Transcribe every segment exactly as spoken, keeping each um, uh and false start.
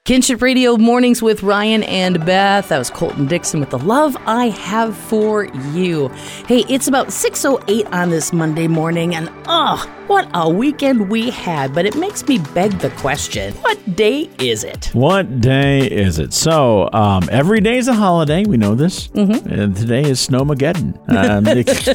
Kinship Radio Mornings with Ryan and Beth. That was Colton Dixon with The Love I Have For You. Hey, it's about six oh eight on this Monday morning, and oh, what a weekend we had. But it makes me beg the question, what day is it? What day is it? So, um, every day is a holiday. We know this. Mm-hmm. And today is Snowmageddon. Um,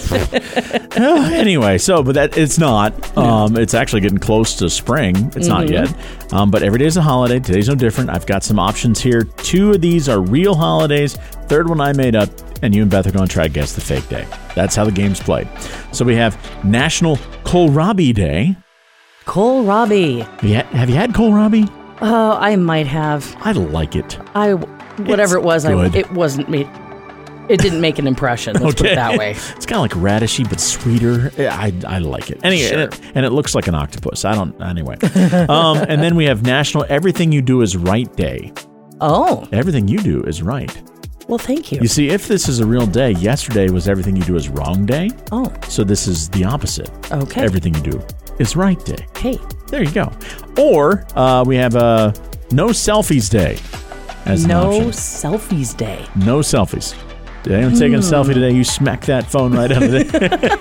it, uh, anyway, so, but that it's not. Um, it's actually getting close to spring. It's mm-hmm. not yet. Um, but every day is a holiday. Today's no different. I've got some options here. Two of these are real holidays. Third one I made up, and you and Beth are going to try to guess the fake day. That's how the game's played. So we have National Kohlrabi Day. Kohlrabi. Have you had, have you had Kohlrabi? Oh, I might have. I like it. I whatever It's it was, I, good. it wasn't me. It didn't make an impression. Let's put it that way. It's kind of like radishy, but sweeter. I I like it. Anyway, Sure. and, it, and it looks like an octopus. I don't. Anyway, um, and then we have National Everything You Do Is Right Day. Oh, Everything you do is right. well, thank you. You see, if this is a real day, yesterday was Everything You Do Is Wrong Day. Oh, So this is the opposite. okay. Everything You Do Is Right Day. Hey, There you go. Or uh, we have a No Selfies Day as an no option. selfies day. No selfies. Did anyone taking a selfie today? You smack that phone right out of it.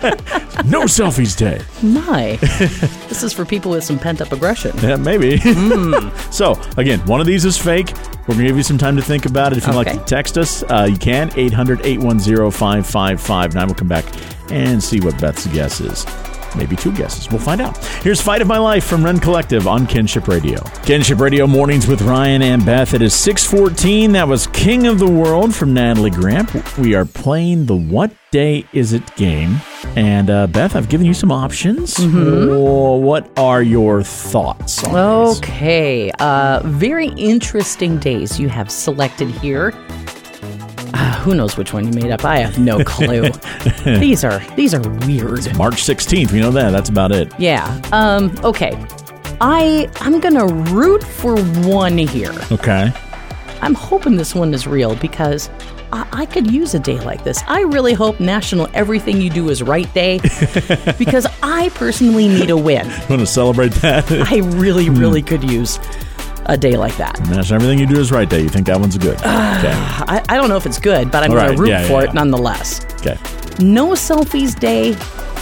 No selfies day. My, this is for people with some pent-up aggression. Yeah, maybe. Mm. So, again, one of these is fake. We're going to give you some time to think about it. If you'd Okay. like to text us, uh, you can. eight hundred, eight one zero, five five five nine. We'll come back and see what Beth's guess is. Maybe two guesses. We'll find out. Here's Fight of My Life from Ren Collective on Kinship Radio. Kinship Radio Mornings with Ryan and Beth. It is six fourteen. That was King of the World from Natalie Gramp. We are playing the What Day Is It game. And uh, Beth, I've given you some options. Mm-hmm. Oh, what are your thoughts on these? Okay, uh, very interesting days you have selected here. Uh, who knows which one you made up? I have no clue. these are these are weird. March sixteenth, we know that. That's about it. Yeah. Um. Okay. I I'm gonna root for one here. Okay. I'm hoping this one is real because I, I could use a day like this. I really hope National Everything You Do Is Right Day because I personally need a win. Want to celebrate that? I really, really could use a day like that. National Everything You Do Is Right Day. You think that one's good? Okay. I, I don't know if it's good, but I'm All going right. to root Yeah, for yeah, it yeah. nonetheless. Okay. No Selfies Day.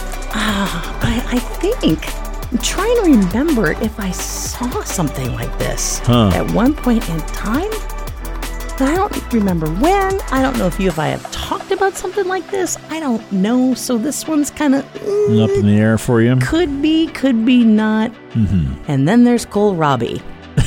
Ah, I, I think. I'm trying to remember if I saw something like this Huh. at one point in time. But I don't remember when. I don't know if you if I have talked about something like this. I don't know. So this one's kind of mm, Up in the air for you. could be, could be not. Mm-hmm. And then there's Kohlrabi.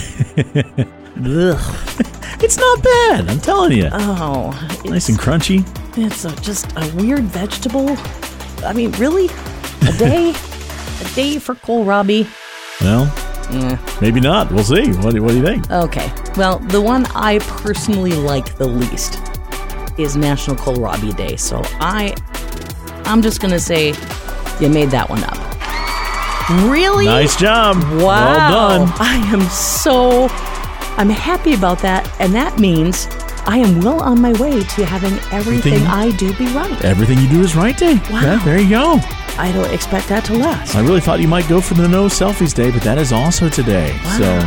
Ugh. It's not bad. I'm telling you. Oh, Nice and crunchy. It's a, just a weird vegetable. I mean, really? A day? a day for kohlrabi? Well, Eh. maybe not. We'll see. What do, what do you think? Okay. Well, the one I personally like the least is National Kohlrabi Day. So I, I'm just going to say you made that one up. Really? Nice job. Wow. Well done. I am so, I'm happy about that. And that means I am well on my way to having everything, Everything- I do be right. Everything You Do Is Right Day. Wow. Yeah, there you go. I don't expect that to last. I really thought you might go for the No Selfies Day, but that is also today. Wow.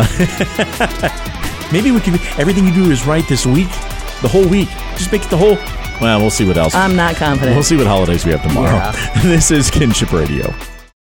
So maybe we can. Everything You Do Is Right this week, the whole week. Just make it the whole. Well, we'll see what else. I'm not confident. We'll see what holidays we have tomorrow. Yeah. This is Kinship Radio.